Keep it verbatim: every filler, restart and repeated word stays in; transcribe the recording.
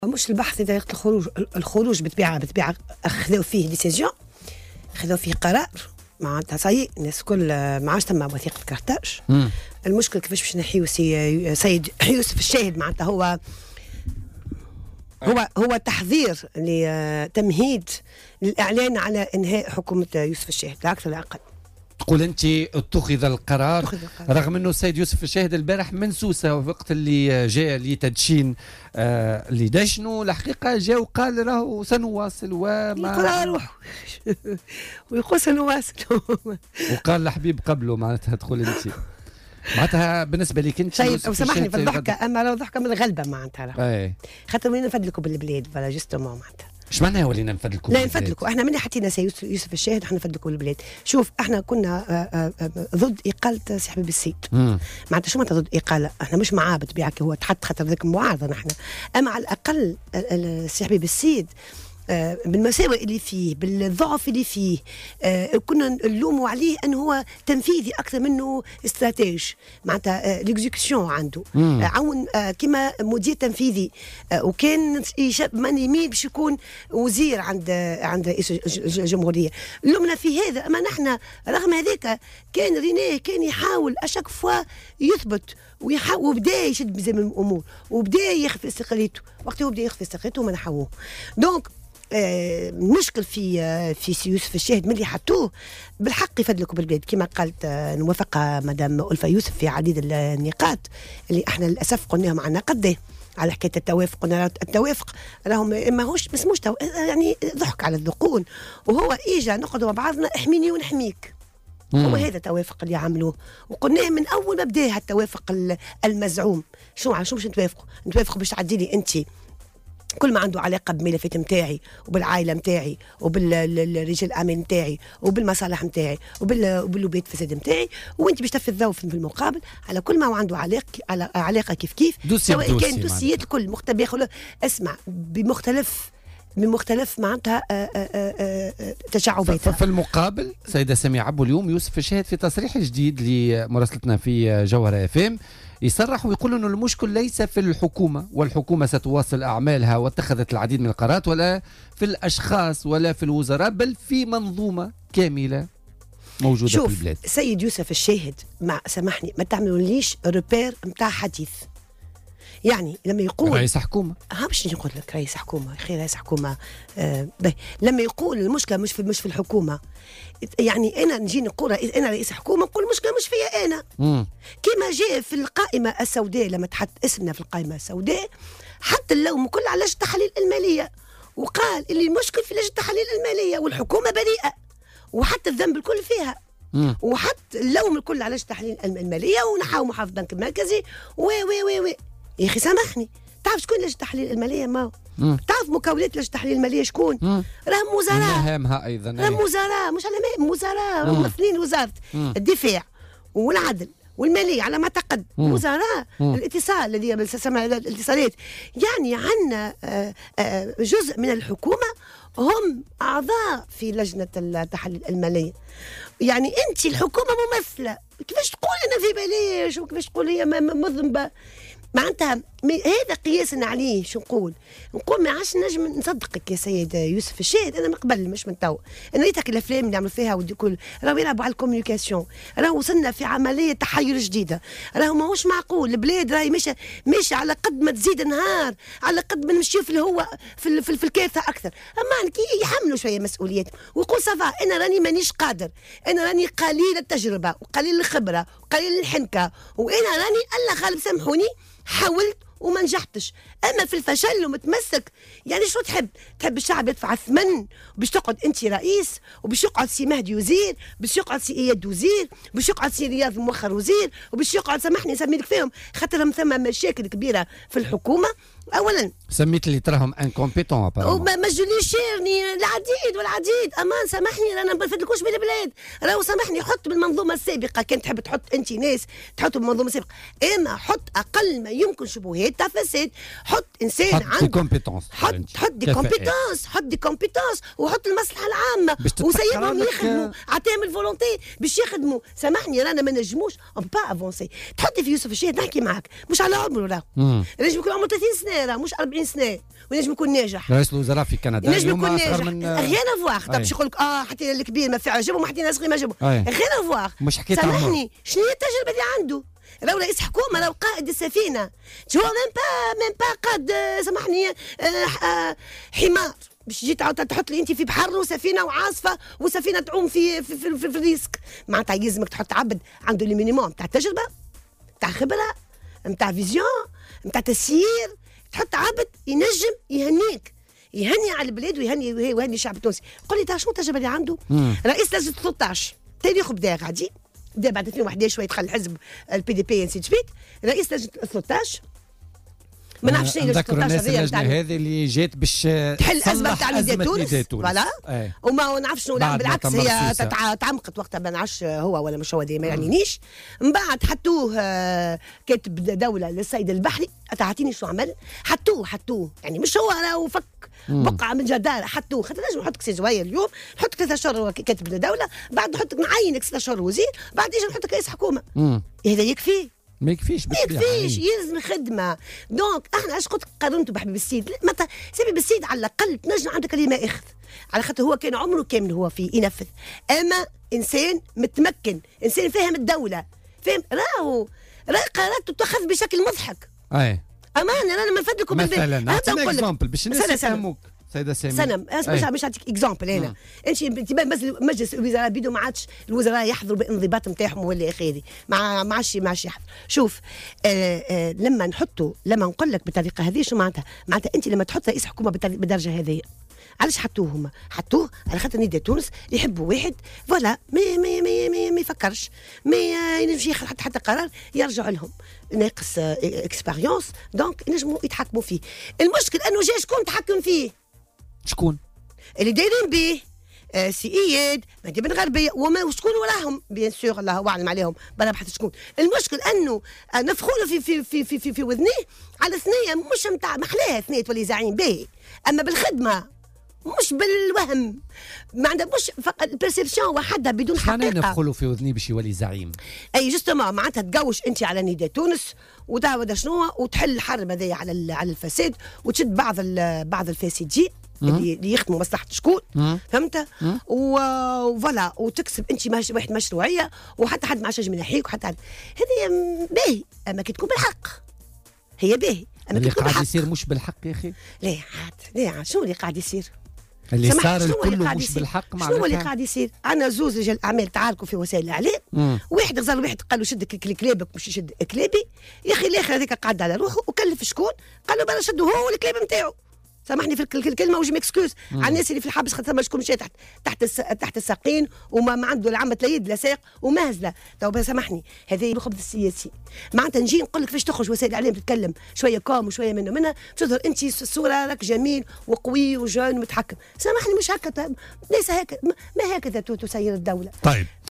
مش البحث طريقة الخروج الخروج بطبيعة بطبيعة خذوا فيه ديسيزيون، خذوا فيه قرار معناتها صاي الناس الكل ما عادش ثم وثيقة كارتاج. المشكل كيفاش باش نحيو سي سيد يوسف الشاهد معناتها هو هو هو تحذير لتمهيد للإعلان على إنهاء حكومة يوسف الشاهد لا أكثر لا أقل. تقول أنت اتخذ القرار, اتخذ القرار رغم أنه السيد يوسف الشاهد البارح من سوسة وقت اللي جاء لتدشين آه اللي دشنوا الحقيقة جاء وقال راهو سنواصل وما يقول روح ويقول سنواصل وقال لحبيب قبله معناتها تقول أنت معناتها بالنسبة لك أنت طيب وسامحني في الضحكة أما لو ضحكة من الغلبة معناتها خاطر ولينا نفدلكم بالبلاد فوالا جوستومون معناتها ايش معناها ولينا نفدلكم؟ لا نفدلكم احنا من حطينا سي يوسف الشاهد احنا نفدلكم البلاد. شوف احنا كنا آآ آآ ضد اقاله سي حبيب السيد معناتها شو معناتها ضد اقاله؟ احنا مش معاه بطبيعه هو تحت خاطر ذاك معارضه نحن، اما على الاقل سي حبيب السيد آه بالمساوئ اللي فيه بالضعف اللي فيه آه كنا نلوموا عليه انه هو تنفيذي اكثر منه استراتيج معناتها آه ليكزيكسيون عنده آه عون آه كما مدير تنفيذي آه وكان من يميل باش يكون وزير عند آه عند رئيس الجمهوريه. لومنا في هذا، اما نحن رغم هذاك كان رينيه كان يحاول اشاك فوا يثبت ويحاول وبدا يشد بزمام الامور وبدا يخفي استقلاليته. وقت هو بدا يخفي استقلاليته ما نحوه. دونك المشكل آه في آه في سي يوسف الشاهد ملي حطوه بالحق يفدلكم بالبلاد كما قالت آه نوافق مدام ألفة يوسف في عديد النقاط اللي احنا للاسف قلناهم عنا قديه على حكايه التوافق. قلنا التوافق راهم ماهوش ما اسموش يعني ضحك على الذقون، وهو اجى نقعدوا مع بعضنا احميني ونحميك. مم. هو هذا التوافق اللي عملوه وقلناه من اول ما بدا التوافق المزعوم. شو شو باش نتوافقوا؟ نتوافقوا باش تعدي لي انت كل ما عنده علاقة بالملفات متاعي وبالعائلة متاعي وبالرجال الأعمال متاعي وبالمصالح متاعي وباللوبيات فساد متاعي، وانت باش تفذوا في المقابل على كل ما عنده علاقة على علاقة كيف كيف سواء كان دوسيات الكل مختلف اسمع بمختلف من مختلف معناتها تشعبات. في المقابل سيدة سميعة عبو اليوم يوسف الشاهد في تصريح جديد لمراسلتنا في جوهرة اف ام يصرح ويقول انه المشكل ليس في الحكومة والحكومة ستواصل اعمالها واتخذت العديد من القرارات، ولا في الاشخاص ولا في الوزراء، بل في منظومة كاملة موجودة شوف في البلاد. سيد يوسف الشاهد مع سامحني ما تعملوليش روبير نتاع حديث. يعني لما يقول رئيس حكومة ها باش نقول لك رئيس حكومة خير رئيس حكومة آه لما يقول المشكلة مش في مش في الحكومة، يعني أنا نجي نقول أنا رئيس حكومة نقول المشكلة مش فيا أنا. مم. كما جاء في القائمة السوداء لما تحط اسمنا في القائمة السوداء حتى اللوم كل على لجنة التحاليل المالية وقال اللي المشكل في لجنة التحاليل المالية والحكومة بريئة وحتى الذنب الكل فيها. مم. وحتى اللوم الكل على لجنة التحاليل المالية ونحاو محافظ البنك المركزي وي وي وي وي يا اخي سامحني، تعرف شكون لجنة التحليل المالية؟ ما مم. تعرف مكونات لجنة التحليل المالية شكون؟ راهم وزراء مهامها ايضا راهم وزراء مش على وزراء ممثلين وزارة مم. الدفاع والعدل والمالية على ما اعتقد وزراء مم. الاتصال الذي الاتصالات. يعني عندنا جزء من الحكومة هم أعضاء في لجنة التحليل المالية. يعني أنت الحكومة ممثلة، كيفاش تقول أنا في بلاش وكيفاش تقول هي مذنبة؟ معناتها هذا قياسنا عليه. شو نقول؟ نقول ما عادش نجم نصدقك يا سيد يوسف الشاهد. انا من قبل مش من تو، انا ريتك الافلام اللي عملوا فيها ودي كل راهو يلعبوا على الكوميونيكاسيون، راهو وصلنا في عمليه تحير جديده، راهو ماهوش معقول. البلاد راهي ماشيه ماشيه على قد ما تزيد نهار على قد ما نمشيو في الهواء في في, في الكارثه اكثر. اما كي يحملوا شويه مسؤوليات ويقول صافا انا راني مانيش قادر، انا راني قليل التجربه وقليل الخبره وقليل الحنكه وانا راني الله غالب سامحوني حاولت وما نجحتش. اما في الفشل ومتمسك يعني شو تحب؟ تحب الشعب يدفع الثمن وباش تقعد انت رئيس وباش يقعد سي مهدي وزير وباش يقعد سي اياد وزير وباش يقعد سي رياض مؤخر وزير وباش يقعد سامحني نسميلك فيهم خاطرهم ثم مشاكل كبيره في الحكومه. اولا سميت اللي تراهم انكومبيتون وما مجوليش شيرني العديد والعديد. امان سامحني انا ما نفدلكوش بالبلاد، راهو سامحني حط بالمنظومه السابقه كان تحب تحط انت ناس تحطوا بالمنظومه السابقه، اما حط اقل ما يمكن شبهات تاع فساد، حط انسان حط عنده كومبيتونس، حط حط دي كومبيتونس، حط دي كومبيتونس وحط المصلحه العامه وسيبهم يخدموا، عطيهم الفولونتي باش يخدموا. سامحني رانا ما نجموش اون با افونسي. تحطي في يوسف الشهيد نحكي معاك مش على عمره، راه ينجم يكون عمره ثلاثين سنه، راه مش أربعين سنه، وينجم يكون ناجح. رئيس الوزراء في كندا ينجم يكون ناجح، غير افواغ. طب باش يقول لك اه حتى الكبير ما فعل جابهم، حتى الصغير ما جابهم، غير افواغ. مش حكيت سامحني شنو هي التجربه اللي عنده؟ راهو رئيس حكومه، راهو قائد السفينه، هو ميم با ميم با قاد سامحني آه حمار باش تجي تحط لي انت في بحر وسفينه وعاصفه وسفينه تعوم في في, في, في, في الريسك. معناتها يلزمك تحط عبد عنده لي مينيموم تاع تجربه، تاع خبره، نتاع فيزيون، نتاع تسيير. تحط عبد ينجم يهنيك، يهني على البلاد ويهني ويهني الشعب التونسي. قول لي تاع شنو التجربه اللي عنده؟ مم. رئيس لجنه ثلاثة عشر تاريخه بدا غادي بدا بعد ألفين وأحد عشر شويه دخل الحزب البي دي بي انسي سبيت. رئيس لجنه ثلاثة عشر ما نعرفش شنو لجنه ثلاثة عشر اللجنه هذه اللي جات باش تحل الازمه تاع نداء تونس فوالا، ايه. وما نعرفش شنو بالعكس هي تعمقت وقتها، ما نعرفش هو ولا مش هو، ما يعنينيش. من بعد حطوه كاتب دوله للسيد البحري، تعطيني شو عمل؟ حطوه حطوه يعني مش هو راهو فك بقعه من جدار، حطوه. خاطر لازم نحطك سي جوايه اليوم، نحطك ثلاثة اشهر كاتب دوله، بعد نحطك نعينك ستة اشهر وزير، بعد يجي نحطك رئيس حكومه. هذا يكفي؟ ما يكفيش ما يكفيش، يلزم خدمه. دونك احنا علاش قلت قارنته بحبيب السيد؟ متى حبيب السيد على الاقل تنجم عندك كلمه اخذ، على خاطر هو كان عمره كامل هو في ينفذ، اما انسان متمكن، انسان فاهم الدوله، فاهم راهو راهي قراراته تؤخذ بشكل مضحك. اي امانه انا ما نفدلكم مثلا نعطيك اكزامبل باش الناس يفهموك سيدة سامي. سنم مش مش نعطيك اكزامبل هنا. انت انت مجلس الوزراء بيدو ما عادش الوزراء يحضروا بالانضباط نتاعهم ولا اخره، ما ما عادش ما عادش يحضر. شوف آآ آآ لما نحطوا لما نقول لك بالطريقه هذه شو معناتها؟ معناتها انت لما تحط رئيس حكومه بالدرجه هذه، علاش حطوه هما؟ حطوه على خاطر نداء تونس يحبوا واحد فوالا ما ما ما ما, ما يفكرش، ما ينجمش ياخذ حتى حتى قرار يرجع لهم ناقص اكسبيريونس، دونك ينجموا يتحكموا فيه. المشكل انه جا شكون تحكم فيه؟ شكون؟ اللي دايرين به آه سي اياد مهدي بن غربيه وما وشكون وراهم بيان سور الله اعلم عليهم بلا بحث شكون. المشكل انه آه نفخوا له في في في في في, في وذنيه على ثنيه مش نتاع محلاها ثنيه تولي زعيم به، اما بالخدمه مش بالوهم. ما عندها مش فقط البرسيبسيون وحدها بدون حقيقه. شنو نفخوا له في وذنيه باش يولي زعيم؟ اي جوستومون معناتها تقوش انت على نداء تونس وتعود شنو وتحل الحرب هذيا على على الفساد وتشد بعض بعض الفاسدين اللي, اللي يخدموا مصلحه شكون، فهمت؟ وفوالا وتكسب انت ماش واحد مشروعيه وحتى حد ما عادش يجم ينحيك وحتى حد. هذه باهي اما كي تكون بالحق هي باهي اما اللي قاعد يصير مش بالحق يا اخي. لا عاد لا شنو اللي قاعد يصير؟ اللي صار الكل مش بالحق. معناتها شنو اللي قاعد يصير؟ عندنا زوز رجال اعمال تعاركوا في وسائل الاعلام، واحد غزال واحد قال له شد كلابك مش يشد كلابي. يا اخي الاخر هذاك قعد على روحه وكلف شكون؟ قال له بلا شدوا هو والكلاب نتاعو. سامحني في الكلمه وجي مكسكوز على الناس اللي في الحبس خاطر ما شكون مشى تحت تحت الس... تحت الساقين وما ما عنده العمة لا يد لا ساق ومهزله. تو سامحني هذا الخبز السياسي. معناتها نجي نقول لك فاش تخرج وسائل الاعلام تتكلم شويه كوم وشويه منه منها تظهر انت الصوره راك جميل وقوي وجون ومتحكم. سامحني مش هكذا، ليس هكذا، ما هكذا تسير الدوله. طيب